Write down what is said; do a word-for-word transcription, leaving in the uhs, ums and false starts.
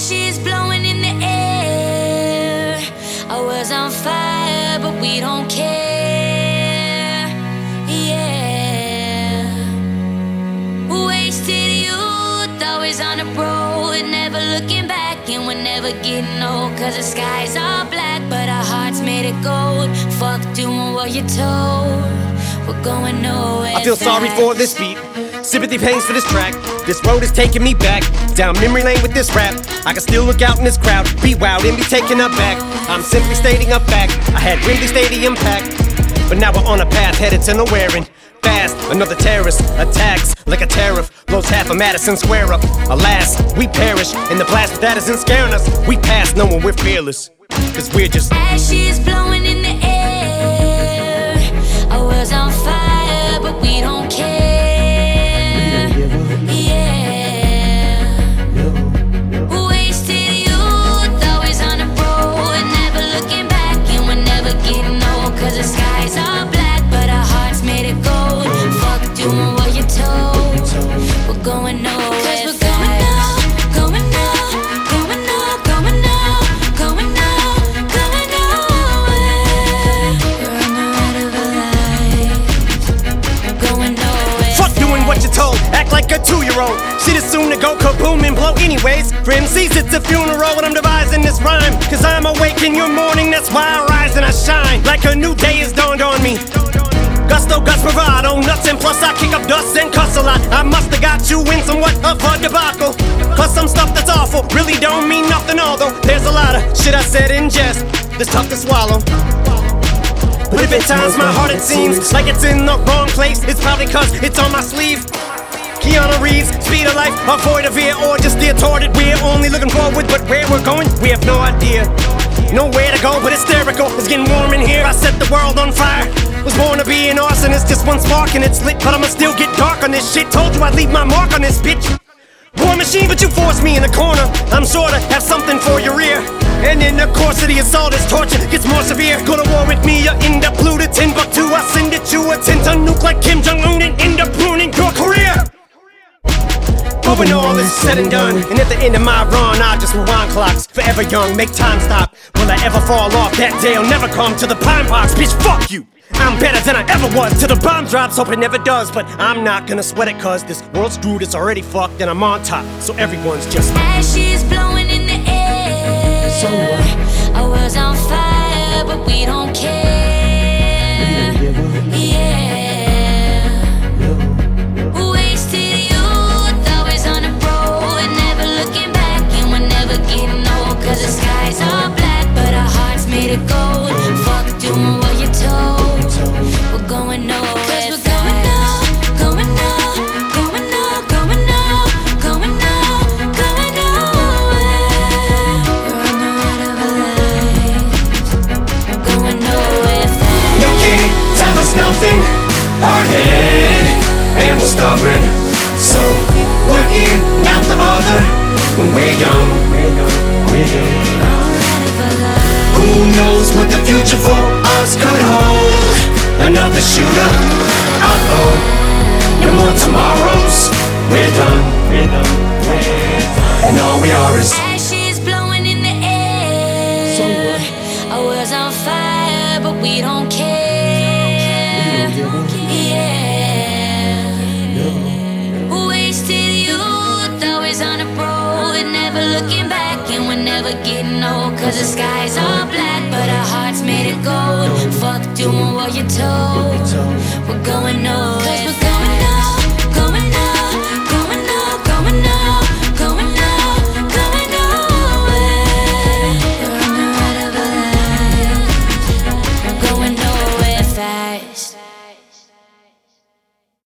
Ashes blowing in the air. I was on fire, but we don't care. Yeah. Wasted youth, always on the road, never looking back, and we're never getting old. Cause the skies are black, but our hearts made of gold. Fuck doing what you're told. We're going nowhere. I feel fast. sorry for this beat. Sympathy pains for this track. This road is taking me back down memory lane with this rap. I can still look out in this crowd, be wild and be taken aback. I'm simply stating a fact. I had Wembley Stadium packed, but now we're on a path headed to nowhere and fast. Another terrorist attacks like a tariff, blows half of Madison Square up. Alas, we perish in the blast that isn't scaring us. We pass knowing we're fearless, cause we're just ashes blowing in the air. I was on fire, but we don't care. Cause the skies are black, but our hearts made of gold. Fuck doing what you're told. We're going nowhere. Cause we're going now, going now, going now, going now, going now, going nowhere. We're on the ride of our lives. We're going nowhere. fuck doing what you're told, act like a two-year-old. Shit is soon to go kaboom and blow anyways. For M Cs it's a funeral when I'm devising this rhyme. Cause I'm awake in your morning, that's why I rise and I shine. Like a new day has dawned on me. Gusto, guts, bravado, nuts, and plus I kick up dust and cuss a lot. I musta got you in somewhat of a debacle. Cause some stuff that's awful really don't mean nothing, although there's a lot of shit I said in jest that's tough to swallow. But if at times my heart it seems like it's in the wrong place, it's probably cause it's on my sleeve. Keanu Reeves, speed of life, avoid a veer or just steer toward it. We're only looking forward, but where we're going, we have no idea. Nowhere to go but hysterical, it's getting warm in here. I set the world on fire, was born to be an arsonist. Just one spark and it's lit, but I'ma still get dark on this shit. Told you I'd leave my mark on this bitch. War machine, but you forced me in the corner. I'm sure to have something for your ear. And in the course of the assault, this torture gets more severe. Go to war with me, you end up blue to Timbuktu. I send it you a ten-ton nuke like Kim Jong-un and end up ruining your career. But when all is said and done, and at the end of my run, I just rewind clocks. Forever young, make time stop. Will I ever fall off? That day'll never come to the pine box. Bitch, fuck you! I'm better than I ever was. Till the bomb drops, hope it never does. But I'm not gonna sweat it cause this world's screwed, it's already fucked. And I'm on top, so everyone's just ashes blowing in the air. So what? I was on fire, but we don't care. Yeah. Wasted youth, always on the road, never looking back, and we're never getting old. Cause the skies are black, but our hearts made of gold. Fuck doing what you're told. We're going nowhere. Cause we're going now, going now, going now, going now, going now, going nowhere. We're on the ride of our lives. We're going nowhere fast. You can't tell us nothing. Hard-headed and we're stubborn, so we're in, not the other. When we're young, we're young, we're young. Who knows what the future for us could hold? Another shooter, uh-oh. No more tomorrows. We're done, we're done, we're done. And all we are is ashes blowing in the air. So what? I was on fire, but we don't care. Yeah. Wasted youth, always on the road, never looking back, and we're never getting old. Cause the skies are black, but our hearts made of gold.